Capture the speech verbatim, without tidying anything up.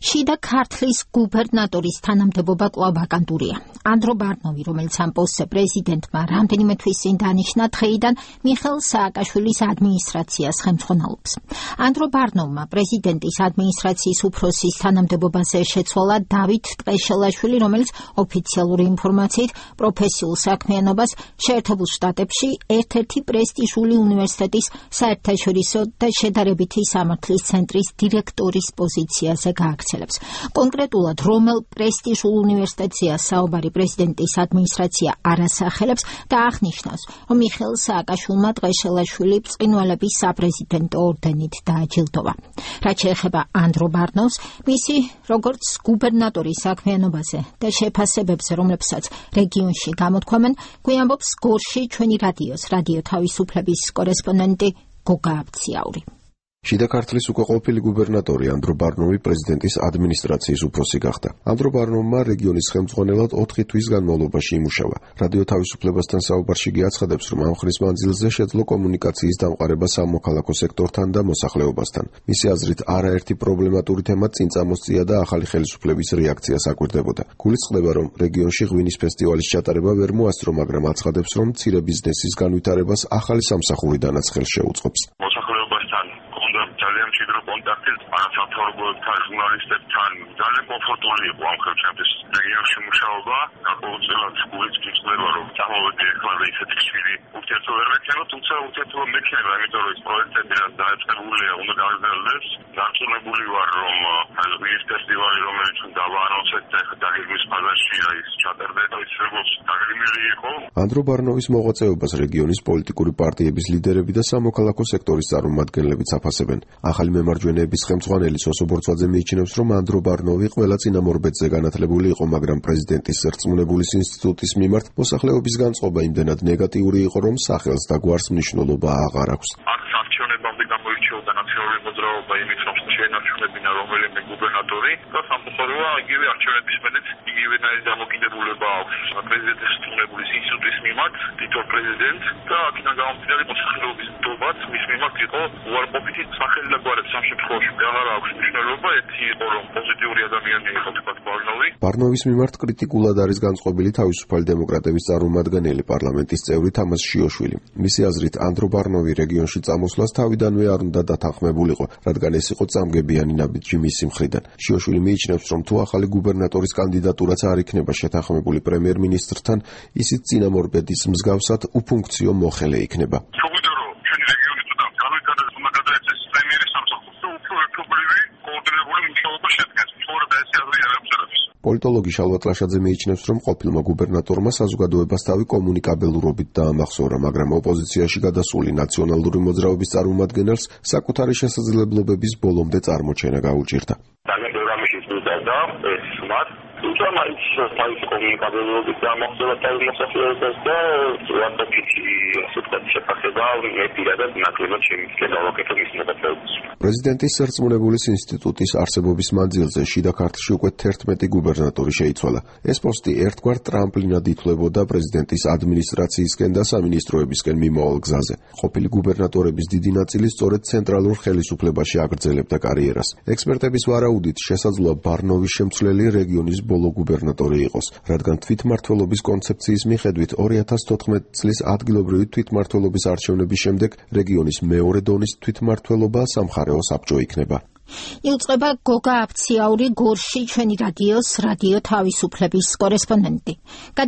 შიდა ქართლის გუბერნატორის თანამდებობა კვლავ ვაკანტურია. ანდრო ბარნოვი, რომელიც ამ პოსტზე პრეზიდენტმა რამდენიმე თვის წინ დანიშნა, დღეიდან მიხეილ სააკაშვილის ადმინისტრაციას ხელმძღვანელობს. ანდრო ბარნოვმა პრეზიდენტის ადმინისტრაციის უფროსის თანამდებობაზე შეცვალა დავით ტყეშელაშვილი, რომელიც ოფიციალური ინფორმაციით პროფესიულ საქმიანობას შეერთებულ შტატებში ერთ-ერთი პრესტიჟული უნივერსიტეტის საერთაშორისო და შედარებითი სამართლის ცენტრის დირექტორის პოზიციაზე გააქცელებს. კონკრეტულად, რომელ პრესტიჟულ უნივერსიტეტზეა საუბარი პრეზიდენტის ადმინისტრაცია არ ასახელებს და აღნიშნავს, რომ მიხეილ სააკაშვილმა ტყეშელაშვილი ბრწყინვალების საპრეზიდენტო ორდენით დააჯილდოვა. რაც შეეხება ანდრო ბარნოვს, მისი როგორც გუბერნატორის საქმიანობაზე და შეფასებებზე, რომლებსაც რეგიონში გამოთქვამენ, გვიამბობს გორში ჩვენი რადიოს რადიო თავისუფლების კორესპონდენტი გოგა აბციაური. შიდა ქართლის უკვე ყოფილი გუბერნატორი ანდრო ბარნოვი პრეზიდენტის ადმინისტრაციის უფროსი გახდა. ანდრო ბარნოვმა რეგიონის ხელმძღვანელად ოთხი თვის განმავლობაში იმუშავა. რადიო თავისუფლებასთან საუბარში კი აცხადებს, რომ ამ ხნის მანძილზე შეძლო კომუნიკაციის დამყარება სამოქალაქო სექტორთან და მოსახლეობასთან. მისი აზრით, არაერთი პრობლემატური თემა წინ წამოსწია და ახალი ხელისუფლების რეაქცია საკვირდებოდა. გულისხმდება, რომ რეგიონში ღვინის ფესტივალის ჩატარება ვერ მოასწრო, მაგრამ აცხადებს, რომ მცირე ბიზნესის განვითარებას ახალი სამსახურიდანაც ხელს შეუწყობს. ძალიან მჭიდრო კონტაქტი არასამთავრობოებთან, ჟურნალისტებთან, ძალიან კომფორტული იყო ამ ხელჩემთვის რეგიონში მუშაობა. გარკვეულწილად გულიც გიწყდება, რომ წამოვედი ეხლა ისეთი ხშირი ურთიერთობა ვერ მექნება, თუმცა ურთიერთობა მექნება, იმიტომ რომ ეს პროექტები რაც დაიწყებულია, უნდა გაგრძელდეს. დარწმუნებული ვარ, რომ ღვინის ფესტივალი, რომელიც დავაანონსეთ ეხლა დაგეგმვის ფაზაში, ის ჩატარდება, ის როგორც დაგეგმილი იყო. ანდრო ბარნოვის მოღვაწეობას რეგიონის პოლიტიკური პარტიების ლიდერები და სამოქალაქო სექტორის წარმომადგენლებიც აფასებენ. ახალი მემარჯვენეების ხელმძღვანელი სოსო ბორცვაძე მიიჩნევს, რომ ანდრო ბარნოვი ყველა წინამორბედზე განათლებული იყო, მაგრამ პრეზიდენტის სარწმუნებულის ინსტიტუტის მიმართ მოსახლეობის განწყობა იმდენად ნეგატიური იყო, რომ სახელს და გვარს მნიშვნელობა აღარ აქვს. აქ არჩევნებამდე გამოირჩეოდა ნაციონალური მოძრაობა იმით, რომ შეენარჩუნებინა რომელიმე გუბერნატორი და სამწუხაროა იგივე არჩევნების მერე იგივენაირი დამოკიდებულება აქვს პრეზიდენტის სარწმუნებულის ინსტიტუტის მიმართ, თითო პრეზიდენტს და აქედან გამომდინარე მოსახლეობის ნდობაც მის მიმართ იყო უარყოფითი სახელი და გვარებს ამ შემთხვევაში აღარ აქვს მნიშვნელობა. ერთი იყო, რომ პოზიტიური ადამიანი იყო თქვათ ბარნოვი. ბარნოვის მიმართ კრიტიკულად არის განწყობილი თავისუფალი დემოკრატების წარმომადგენელი პარლამენტის წევრი თამაზ შიოშვილი. მისი აზრით, ანდრო ბარნოვი რეგიონში წამოსვლას თავიდანვე არ უნდა დათანხმებულიყო, რადგან ეს იყო წამგებიანი ნაბიჯი მისი მხრიდან. შიოშვილი მიიჩნევს, რომ თუ ახალი გუბერნატორის კანდიდატურაც არ იქნება შეთანხმებული პრემიერ-მინისტრთან, ისიც წინამორბედის მსგავსად უფუნქციო მოხელე იქნება. პოლიტოლოგი შალვა ტლაშაძე მიიჩნევს, რომ ყოფილმა გუბერნატორმა საზოგადოებას თავი კომუნიკაბელურობით დაამახსოვრა, მაგრამ ოპოზიციაში გადასული ნაციონალური მოძრაობის წარმომადგენელს საკუთარი შესაძლებლობების ბოლომდე წარმოჩენა გაუჭირდა. ძალიან ბევრი ამის მიზეზია ეს მათ თუმცა მაინც თავისი კომუნიკაბელურობით დაამახსოვრა თავის მოსახლეობას და უარყოფითი ასე ვთქვათ შეფასება მე პირადად ნაკლებად შემიძლია დავაკეთო მის მოღვაწეობას. პრეზიდენტის სარწმუნებულის ინსტიტუტის არსებობის მანძილზე შიდა ქართლში უკვე თერთმეტი გუბერნატორი შეიცვალა. ეს პოსტი ერთგვარ ტრამპლინად ითვლებოდა პრეზიდენტის ადმინისტრაციისკენ და სამინისტროებისკენ მიმავალ გზაზე. ყოფილი გუბერნატორების დიდი ნაწილი სწორედ ცენტრალურ ხელისუფლებაში აგრძელებდა კარიერას. ექსპერტების ვარაუდით შესაძლოა ბარნოვის შემცვლელი რეგიონის ბოლო გუბერნატორი იყოს, რადგან თვითმმართველობის კონცეფციის მიხედვით ორი ათას თოთხმეტი წლის ადგილობრივი თვითმმართველობის არჩევნების შემდეგ რეგიონის მეორე დონის თვითმმართველობა სამხარეო საბჭო იქნება. იუწყება გოგა აბციაური გორში ჩვენი რადიოს რადიო თავისუფლების კორესპონდენტი.